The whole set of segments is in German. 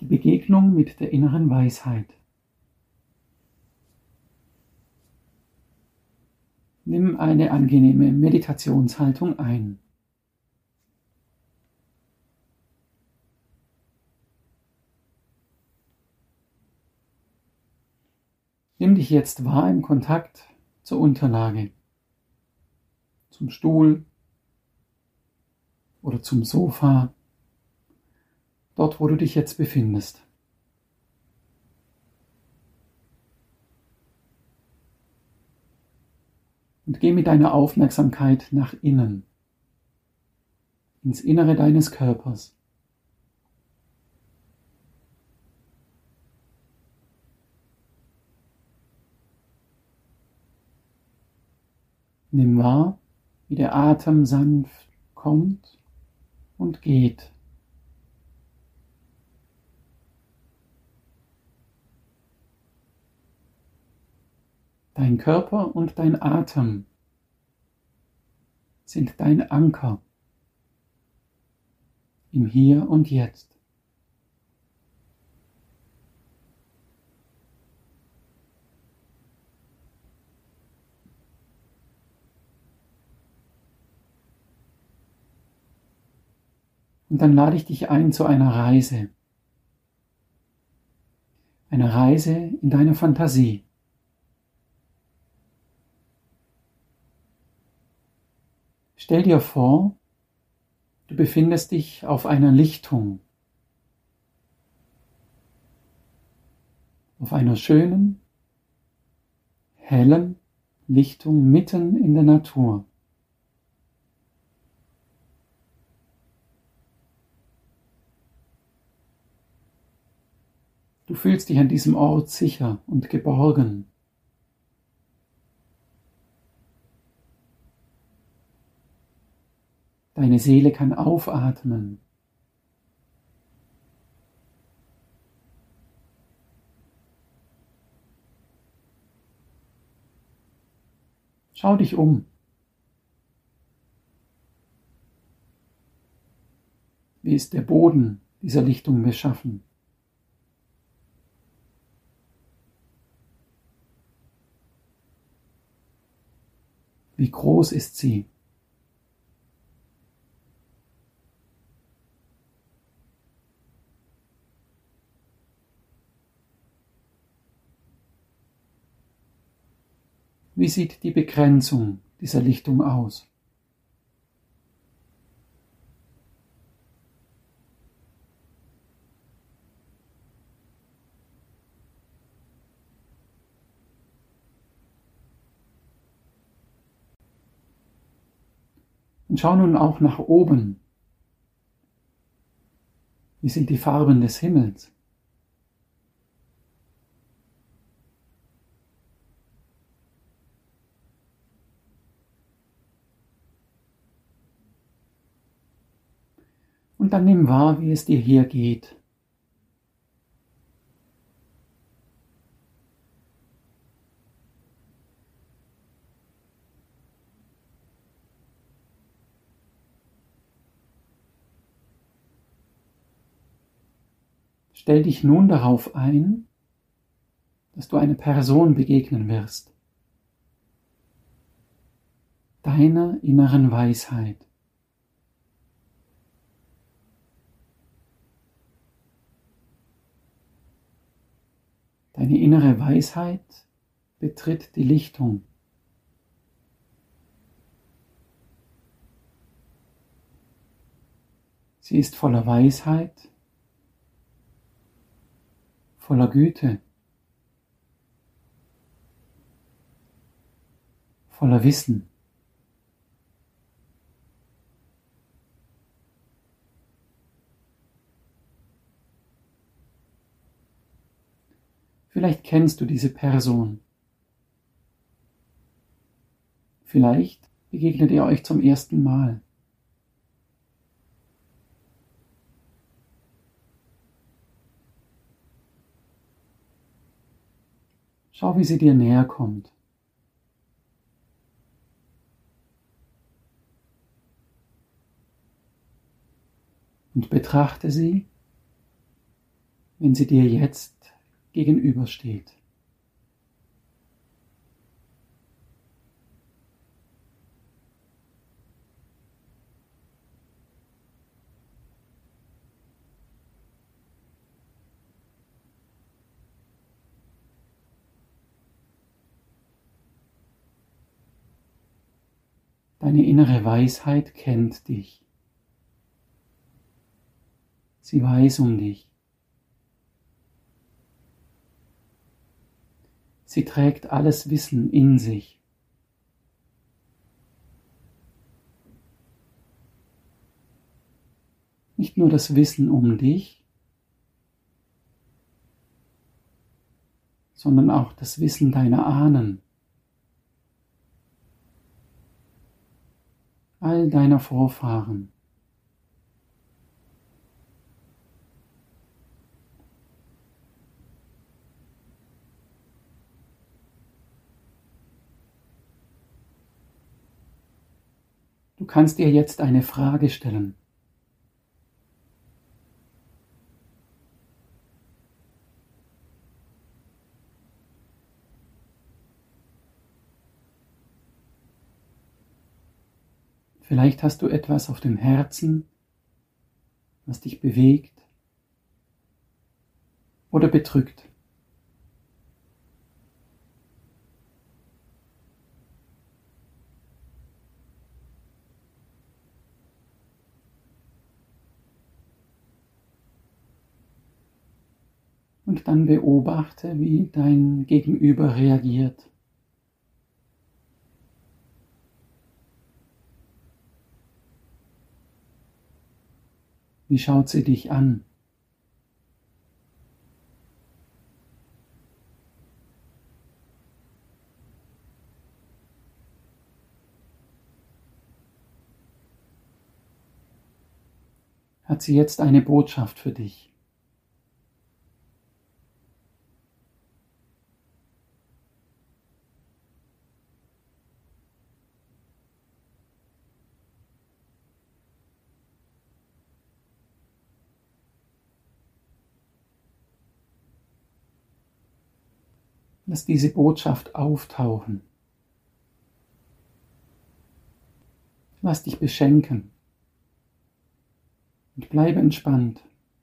die Begegnung mit der inneren Weisheit. Nimm eine angenehme Meditationshaltung ein. Nimm dich jetzt wahr im Kontakt zur Unterlage, zum Stuhl oder zum Sofa, dort wo du dich jetzt befindest. Und geh mit deiner Aufmerksamkeit nach innen, ins Innere deines Körpers. Nimm wahr, wie der Atem sanft kommt und geht. Dein Körper und dein Atem sind dein Anker im Hier und Jetzt. Und dann lade ich dich ein zu einer Reise. Eine Reise in deiner Fantasie. Stell dir vor, du befindest dich auf einer Lichtung. Auf einer schönen, hellen Lichtung mitten in der Natur. Du fühlst dich an diesem Ort sicher und geborgen. Deine Seele kann aufatmen. Schau dich um. Wie ist der Boden dieser Lichtung beschaffen? Wie groß ist sie? Wie sieht die Begrenzung dieser Lichtung aus? Und schau nun auch nach oben. Wie sind die Farben des Himmels? Und dann nimm wahr, wie es dir hier geht. Stell dich nun darauf ein, dass du einer Person begegnen wirst. Deiner inneren Weisheit. Deine innere Weisheit betritt die Lichtung. Sie ist voller Weisheit, voller Güte, voller Wissen. Vielleicht kennst du diese Person. Vielleicht begegnet ihr euch zum ersten Mal. Schau, wie sie dir näher kommt. Und betrachte sie wenn sie dir jetzt gegenübersteht. Deine innere Weisheit kennt dich. Sie weiß um dich. Sie trägt alles Wissen in sich. Nicht nur das Wissen um dich, sondern auch das Wissen deiner Ahnen, all deiner Vorfahren. Du kannst dir jetzt eine Frage stellen. Vielleicht hast du etwas auf dem Herzen, was dich bewegt oder bedrückt. Und dann beobachte, wie dein Gegenüber reagiert. Wie schaut sie dich an? Hat sie jetzt eine Botschaft für dich? Lass diese Botschaft auftauchen. Lass dich beschenken und bleibe entspannt,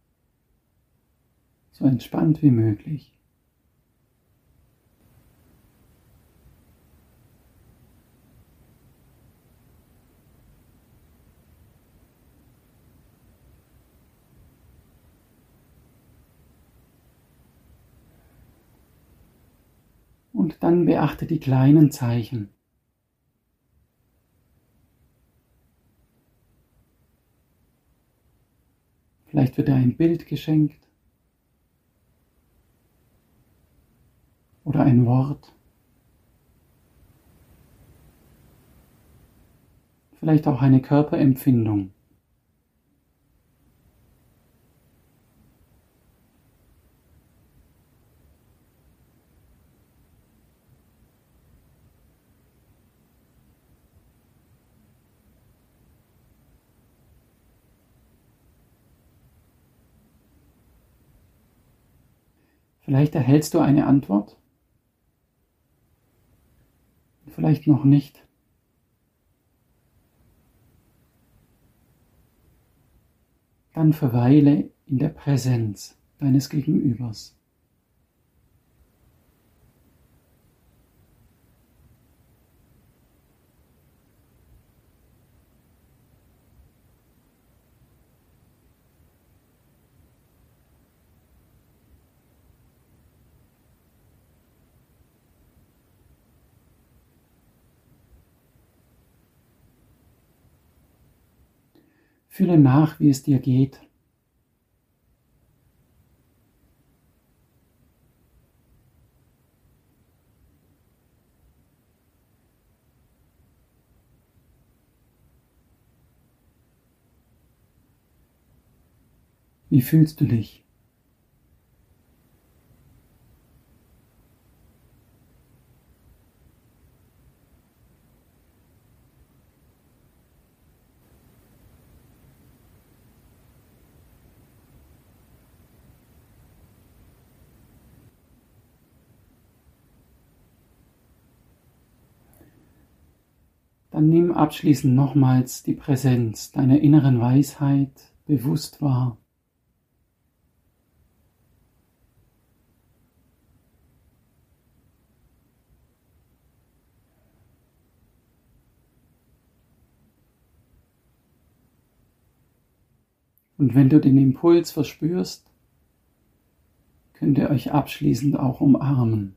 so entspannt wie möglich. Und dann beachte die kleinen Zeichen. Vielleicht wird dir ein Bild geschenkt oder ein Wort. Vielleicht auch eine Körperempfindung. Vielleicht erhältst du eine Antwort, vielleicht noch nicht. Dann verweile in der Präsenz deines Gegenübers. Fühle nach, wie es dir geht. Wie fühlst du dich? Dann nimm abschließend nochmals die Präsenz deiner inneren Weisheit bewusst wahr. Und wenn du den Impuls verspürst, könnt ihr euch abschließend auch umarmen.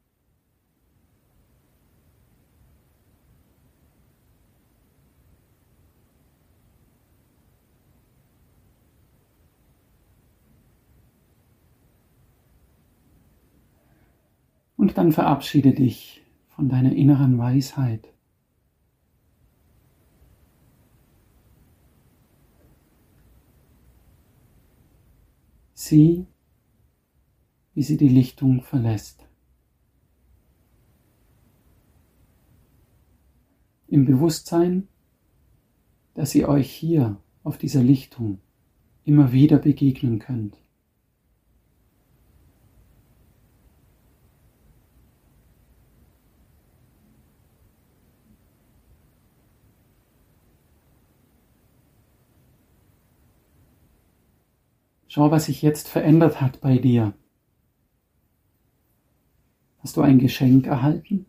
Und dann verabschiede dich von deiner inneren Weisheit. Sieh, wie sie die Lichtung verlässt. Im Bewusstsein, dass ihr euch hier auf dieser Lichtung immer wieder begegnen könnt. Schau, was sich jetzt verändert hat bei dir. Hast du ein Geschenk erhalten?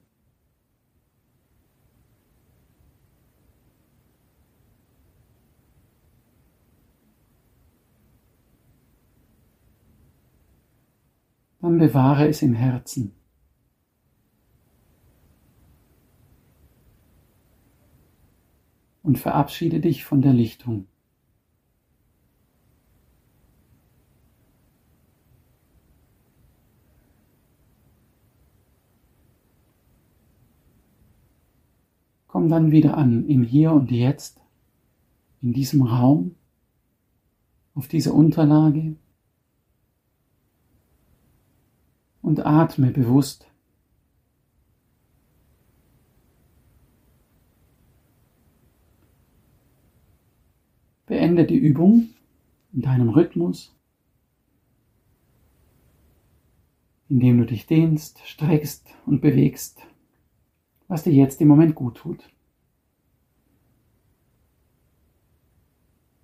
Dann bewahre es im Herzen. Und verabschiede dich von der Lichtung. Komm dann wieder an im Hier und Jetzt, in diesem Raum, auf dieser Unterlage und atme bewusst. Beende die Übung in deinem Rhythmus, indem du dich dehnst, streckst und bewegst, was dir jetzt im Moment gut tut.